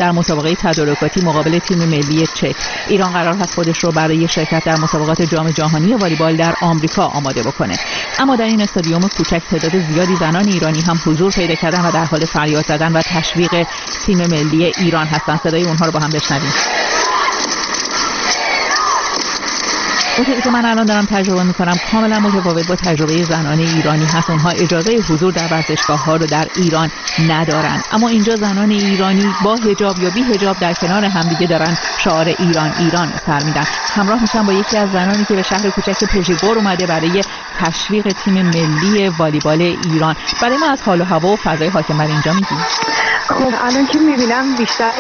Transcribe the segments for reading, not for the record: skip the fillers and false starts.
در مسابقه تدارکاتی مقابل تیم ملی چک. ایران قرار هست خودش رو برای شرکت در مسابقات جام جهانی والیبال در آمریکا آماده بکنه. اما در این استادیوم کوچک تعداد زیادی زنان ایرانی هم حضور پیدا کردن و در حال فریاد زدن و تشویق تیم ملی ایران هستن. صدای اونها رو با هم بشنویم. اونطوری که من الان دارم تجربه میکنم کاملا متفاوت با تجربه زنان ایرانی هست. اونها اجازه حضور در ورزشگاه‌ها رو در ایران ندارن، اما اینجا زنان ایرانی با حجاب یا بی حجاب در کنار همدیگه دارن شعار ایران ایران سر میدن. همراه میشم با یکی از زنانی که به شهر کوچک پژیگور اومده برای تشویق تیم ملی والیبال ایران. برای ما از حال و هوا و فضای حاکم بر اینجا میگیم. خب الان که میبینم بیشتر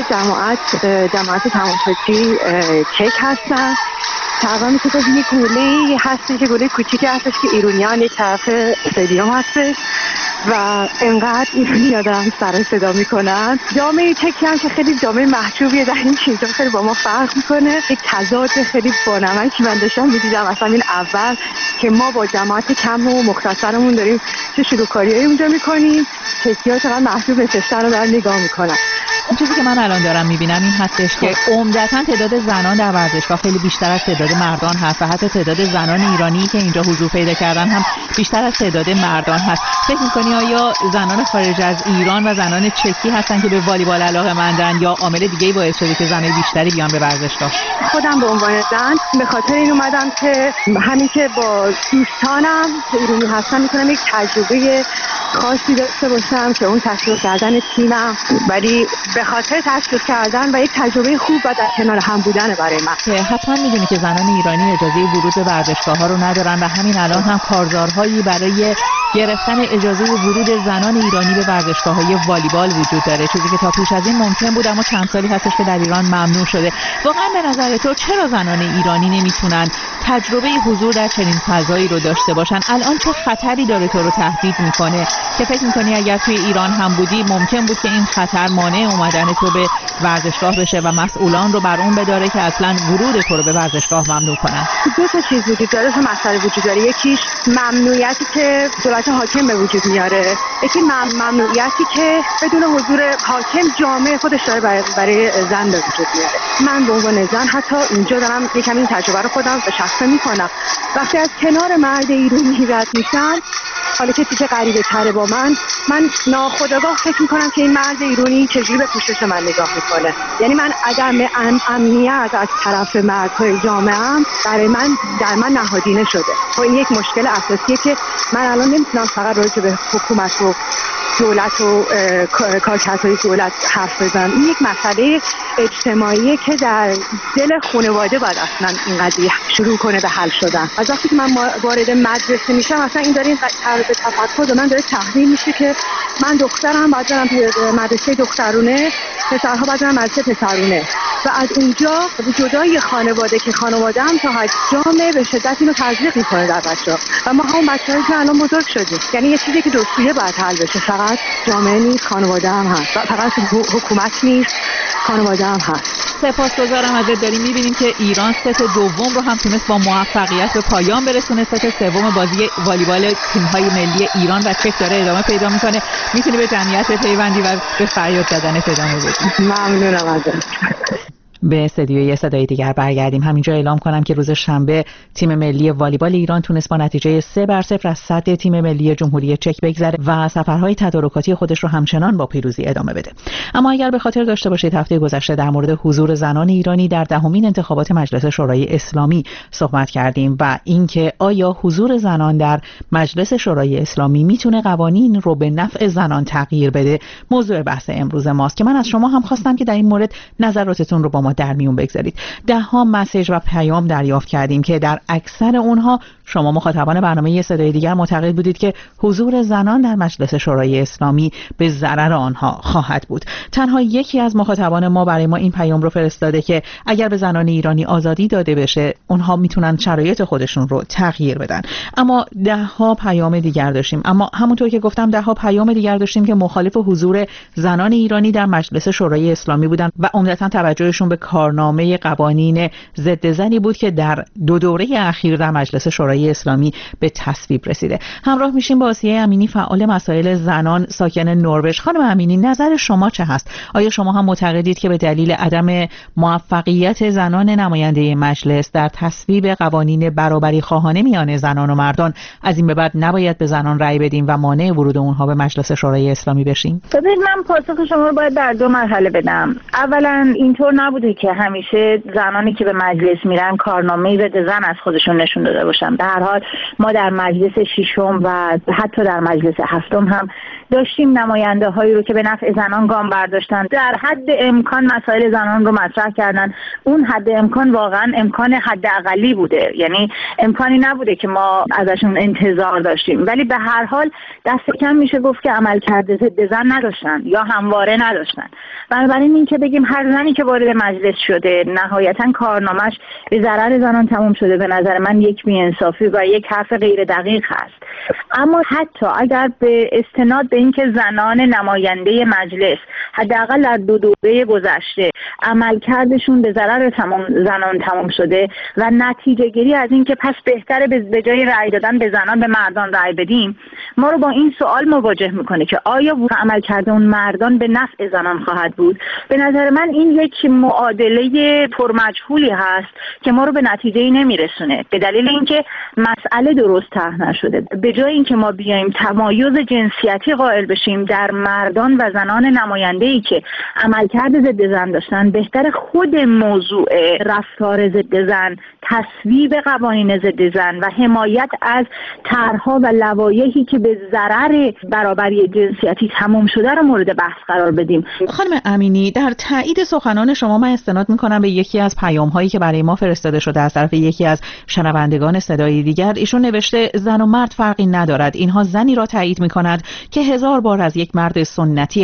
جماعت تماشاچی چک هستن. تقریبا که یه گوله هستی که گوله کوچیکی هستش که ایرانیان یک طرف استادیوم هستش و انقدر ایرانی‌ها دارن سر صدا میکنن. جامعه چکی هم که خیلی جامعه محجوبیه، در این چیزا خیلی با ما فرق میکنه. یک تضاد خیلی بانمکی من داشتم میدیدم اصلا این اول که ما با جماعت کم و مختصرمون داریم چه شروعکاریایی اونجا میکنیم، چکی‌ها چقدر محجوب نشستن رو دارن نگاه میکنن. اون چیزی که من الان دارم میبینم این هستش که عمدتاً تعداد زنان در ورزشگاه خیلی بیشتر از تعداد مردان هست و حتی تعداد زنان ایرانی که اینجا حضور پیدا کردن هم بیشتر از تعداد مردان هست. فکر می‌کنی آیا زنان خارج از ایران و زنان چکی هستن که به والیبال علاقه‌مندن یا عامل دیگه‌ای باعث شده که زنای بیشتری بیان به ورزشگاه؟ خودم به عنوان زن به خاطر این اومدم که همین که با دوستانم که ایرانی هستن میتونم یک تجربه خاصی داشته باشم که اون تشویق کردن تیمم، ولی به خاطر تشویق کردن و یک تجربه خوب و در کنار هم بودن برای من. حتما میدونی که زنان ایرانی اجازه ورود به ورزشگاه‌ها رو ندارن و همین الان هم کارزارهایی برای گرفتن اجازه ورود زنان ایرانی به ورزشگاه‌های والیبال وجود داره، چیزی که تا پیش از این ممکن بود اما چند سالی هستش که در ایران ممنوع شده. واقعا به نظر تو چرا زنان ایرانی نمیتونن تجربه حضور در چنین فضایی رو داشته باشن؟ الان چه خطری داره تو رو تهدید میکنه که فکر میکنی اگر توی ایران هم بودی ممکن بود که این خطر مانع اومدن تو به ورزشگاه بشه و مسئولان رو بر اون بداره که اصلا ورود تو رو به ورزشگاه ممنوع کنن؟ دو تا چیز وجود داره، دو مسئله وجود داره. یکیش ممنوعیتی که دولت حاکم به وجود میاره، یکی ممنوعیتی که بدون حضور حاکم جامعه خودش داره برای زن به وجود میاره. من به عنوان زن حتی اینجا دارم یکم این تجربه رو خودم به شخصه میکنم. وقتی از کنار مرد ایرانی رد میشم، حالا که دیگه غریبه تره با من ناخودآگاه فکر میکنم که این مرد ایرانی چجوری به پوشش من نگاه میکنه. یعنی من عدم امنیت از طرف مردهای جامعه‌ام برای من در من نهادینه شده. و این یک مشکل اساسیه که من الان نمیتونم فقط راجع به حکومت و دولت و کارکردهای دولت حرف بزنم. این یک مسئله اجتماعیه که در دل خانواده باید اصلا این قضیه شروع کنه به حل شدن. از وقتی که من وارد مدرسه میشم اصلا این داره این طرز تفکر من داره تحمیل میشه که من دخترم باید برم مدرسه دخترونه، پسرها باید برم مدرسه پسرونه و از اونجا جدای خانواده که خانواده هم تا حد جامعه به شدت اینو تزریق میکنه در بچه‌ها و ما هم بچه‌هایی که الان بزرگ شدیم. یعنی یه چیزی که دو سویه باید حل بشه، فقط جامعه نیست خانواده هم هست، فقط حکومت نیست خانواده هم هست. سپاسگزارم ازت. داریم می‌بینیم که ایران ست دوم رو هم تونست با موفقیت به پایان برسونه. ست سوم بازی والیبال تیم‌های ملی ایران و چک داره ادامه پیدا می‌کنه. می‌تونی به جمعیت پیوندی و به فریاد زدنت ادامه بدی. ممنونم ازت. به صدای دیگر برگردیم. همینجا اعلام کنم که روز شنبه تیم ملی والیبال ایران تونست با نتیجه 3-0 از صدر تیم ملی جمهوری چک بگذره و سفرهای تدارکاتی خودش رو همچنان با پیروزی ادامه بده. اما اگر به خاطر داشته باشید هفته گذشته در مورد حضور زنان ایرانی در دهمین انتخابات مجلس شورای اسلامی صحبت کردیم و اینکه آیا حضور زنان در مجلس شورای اسلامی میتونه قوانین رو به نفع زنان تغییر بده، موضوع بحث امروز ماست که من از شما هم خواستم که در این مورد نظراتتون رو با ما در میون بگذارید. ده‌ها مسیج و پیام دریافت کردیم که در اکثر اونها شما مخاطبان برنامه صدای دیگر معتقد بودید که حضور زنان در مجلس شورای اسلامی به ضرر آنها خواهد بود. تنها یکی از مخاطبان ما برای ما این پیام رو فرستاده که اگر به زنان ایرانی آزادی داده بشه اونها میتونن شرایط خودشون رو تغییر بدن. اما ده‌ها پیام دیگر داشتیم، اما همونطور که گفتم ده‌ها پیام دیگر داشتیم که مخالف حضور زنان ایرانی در مجلس شورای اسلامی بودن و عمدتاً توجهشون به کارنامه قوانین ضد زنی بود که در 2 دوره اخیر در مجلس شورای شورای اسلامی به تصویب رسیده. همراه میشیم با آسیه امینی، فعال مسائل زنان ساکن نروژ. خانم امینی، نظر شما چه هست؟ آیا شما هم معتقدید که به دلیل عدم موفقیت زنان نماینده مجلس در تصویب قوانین برابری خواهانه میان زنان و مردان از این به بعد نباید به زنان رأی بدیم و مانع ورود اونها به مجلس شورای اسلامی بشیم؟ ببینید، من پاسخ شما رو باید در 2 مرحله بدم. اولا اینطور نبوده که همیشه زنانی که به مجلس میرن کارنامه‌ای ضد زن از خودشون نشون داده باشن. به هر حال ما در مجلس 6 و حتی در مجلس 7 هم داشتیم نماینده هایی رو که به نفع زنان گام برداشتن، در حد امکان مسائل زنان رو مطرح کردن. اون حد امکان واقعا امکان حداقلی بوده، یعنی امکانی نبوده که ما ازشون انتظار داشتیم، ولی به هر حال دست کم میشه گفت که عملکرد ضد زن نداشتن یا همواره نداشتن. بنابراین این که بگیم هر زنی که وارد مجلس شده نهایتا کارنامه‌اش به ضرر زنان تموم شده، به نظر من یک بی‌انصافی و یک حرف غیر دقیق هست. اما حتی اگر به استناد به اینکه زنان نماینده مجلس حداقل در 2 دوره گذشته عملکردشون به ضرر زنان تمام شده و نتیجه گیری از اینکه پس بهتره به جای رأی دادن به زنان به مردان رأی بدیم، ما رو با این سوال مواجه میکنه که آیا عملکرد اون مردان به نفع زنان خواهد بود؟ به نظر من این یک معادله پرمجهولی هست که ما رو به نتیجه‌ای نمیرسونه، به دلیل اینکه مسئله درست طرح نشده. به جای اینکه ما بیایم تمایز جنسیتی قائل بشیم در مردان و زنان نماینده‌ای که عملکرد ضد زن داشتن، بهتر خود موضوع رفتار ضد زن، تصویب قوانین ضد زن و حمایت از طرح‌ها و لوایحی که به ضرر برابری جنسیتی تمام شده رو مورد بحث قرار بدیم. خانم امینی، در تایید سخنان شما من استناد می‌کنم به یکی از پیام‌هایی که برای ما فرستاده شده از طرف یکی از شنوندگان صدای دیگر. ایشون نوشته زن و مرد فرقی ندارد، اینها زنی را تایید می‌کند که 1000 بار از یک مرد سنتی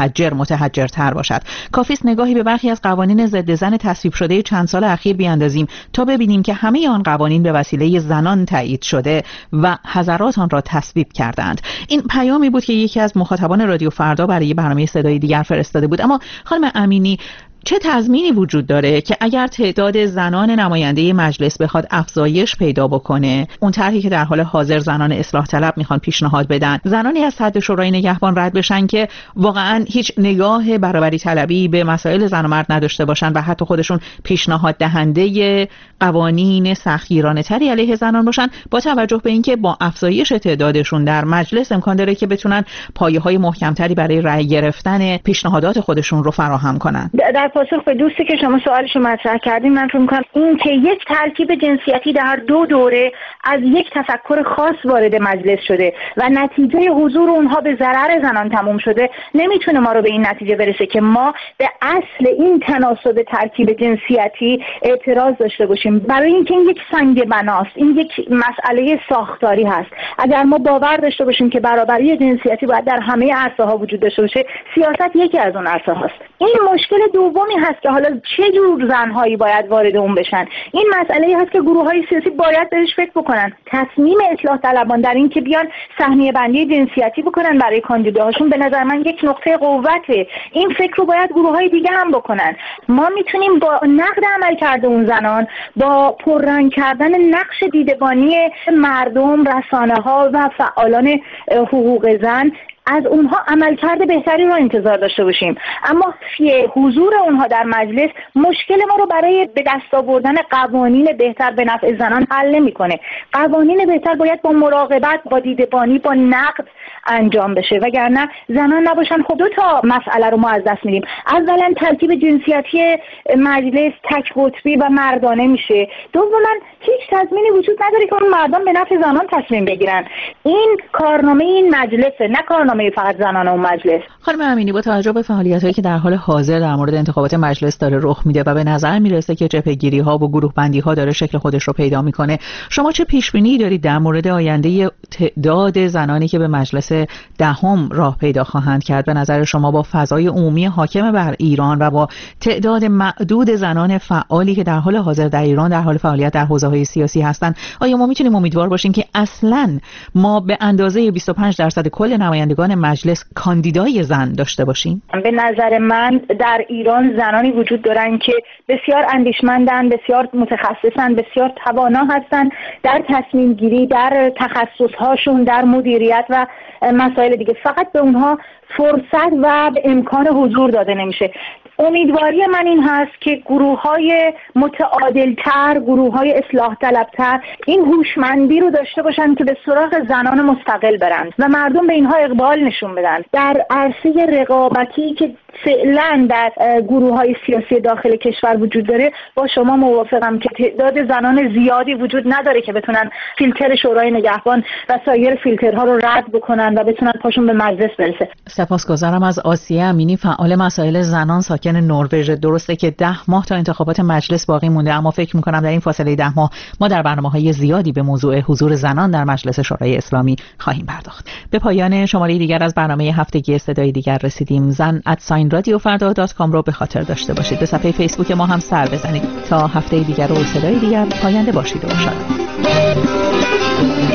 متحجرتر باشد. کافی است نگاهی به برخی از قوانین ضد زن تصویب شده چند سال اخیر بیاندازیم تا ببینیم که همه آن قوانین به وسیله زنان تایید شده و حضرات آن را تصویب کردند. این پیامی بود که یکی از مخاطبان رادیو فردا برای برنامه صدای دیگر فرستاده بود. اما خانم امینی، چه تضمینی وجود داره که اگر تعداد زنان نماینده مجلس بخواد افزایش پیدا بکنه، اون طرحی که در حال حاضر زنان اصلاح طلب میخوان پیشنهاد بدن، زنانی از حد شورای نگهبان رد بشن که واقعا هیچ نگاه برابری طلبی به مسائل زن و مرد نداشته باشن و حتی خودشون پیشنهاد دهنده قوانین سختگیرانه تری علیه زنان باشن، با توجه به اینکه با افزایش تعدادشون در مجلس امکان داره که بتونن پایه‌های محکمتری برای رأی گرفتن پیشنهادات خودشون رو فراهم کنن. در پاسخ به دوستی که شما سوالشو مطرح کردین، من فکر می‌کنم این که یک ترکیب جنسیتی در 2 دوره از یک تفکر خاص وارد مجلس شده و نتیجه حضور اونها به ضرر زنان تموم شده، نمیتونه ما رو به این نتیجه برسه که ما به اصل این تناسب ترکیب جنسیتی اعتراض داشته باشیم. برای اینکه این یک سنگ بناست، این یک مسئله ساختاری هست. اگر ما باور داشته باشیم که برابری جنسیتی باید در همه عرصه‌ها وجود داشته باشه، سیاست یکی از اون عرصه هاست. این مشکل دومی هست که حالا چه جور زنهایی باید وارد اون بشن. این مسئله هست که گروه‌های سیاسی باید بهش فکر بکنن. تصمیم اصلاح طلبان در این که بیان سهمیه بندی جنسیتی بکنن برای کاندیداهاشون به نظر من یک نقطه قوته. این فکر رو باید گروه‌های دیگه هم بکنن. ما میتونیم با نقد عملکرد اون زنان، با پررنگ کردن نقش دیدبانی مردم، رسانه‌ها و فعالان حقوق زن از اونها عملکرد بهتری رو انتظار داشته باشیم. اما حضور اونها در مجلس مشکل ما رو برای به دست آوردن قوانین بهتر به نفع زنان حل نمی‌کنه. قوانین بهتر باید با مراقبت، با دیدبانی، با نقد انجام بشه، وگرنه زنان نباشن خب 2 تا مسئله رو ما از دست میدیم. اولا ترکیب جنسیتی مجلس تک قطبی و مردانه میشه. دوما هیچ تضمینی وجود نداره که اون مردان به نفع زنان تصمیم بگیرن. این کارنامه این مجلسه، نه کارنامه فقط زنان اون مجلس. خانم امینی، با توجه به فعالیت‌هایی که در حال حاضر در مورد انتخابات مجلس داره رخ میده و به نظر میرسه که جبهه‌گیری‌ها و گروه‌بندی‌ها داره شکل خودش رو پیدا میکنه، شما چه پیش‌بینی دارید در مورد آینده تعداد زنانی که به مجلس 10 راه پیدا خواهند کرد؟ به نظر شما با فضای عمومی حاکم بر ایران و با تعداد معدود زنان فعالی که در حال حاضر در ایران در حال فعالیت در حوزه‌های سیاسی هستند، آیا ما میتونیم امیدوار باشیم که اصلاً ما به اندازه 25% کل نمایندگان نمایندگان مجلس کاندیدای زن داشته باشیم؟ به نظر من در ایران زنانی وجود دارن که بسیار اندیشمندن، بسیار متخصصن، بسیار توانا هستن در تصمیم گیری، در تخصصهاشون، در مدیریت و مسائل دیگه. فقط به اونها فرصت و امکان حضور داده نمیشه. امیدواری من این هست که گروه‌های متعادل‌تر، گروه‌های اصلاح طلب‌تر این هوشمندی رو داشته باشن که به سراغ زنان مستقل برن و مردم به اینها اقبال نشون بدن. در عرصه رقابتی که فعلا در گروه‌های سیاسی داخل کشور وجود داره، با شما موافقم که تعداد زنان زیادی وجود نداره که بتونن فیلتر شورای نگهبان و سایر فیلترها رو رد بکنن و بتونن پاشون به مجلس برسه. سپاسگزارم از آسیه امینی، فعال مسائل زنان ساکن نروژ. درسته که 10 ماه تا انتخابات مجلس باقی مونده، اما فکر می‌کنم در این فاصله 10 ماه ما در برنامه‌های زیادی به موضوع حضور زنان در مجلس شورای اسلامی خواهیم پرداخت. به پایان شماره دیگر از برنامه هفتگی صدای دیگر رسیدیم. zan@radiofrda.com رو به خاطر داشته باشید. به صفحه فیسبوک ما هم سر بزنید. تا هفته دیگر و صدای دیگر پاینده باشید و شاد.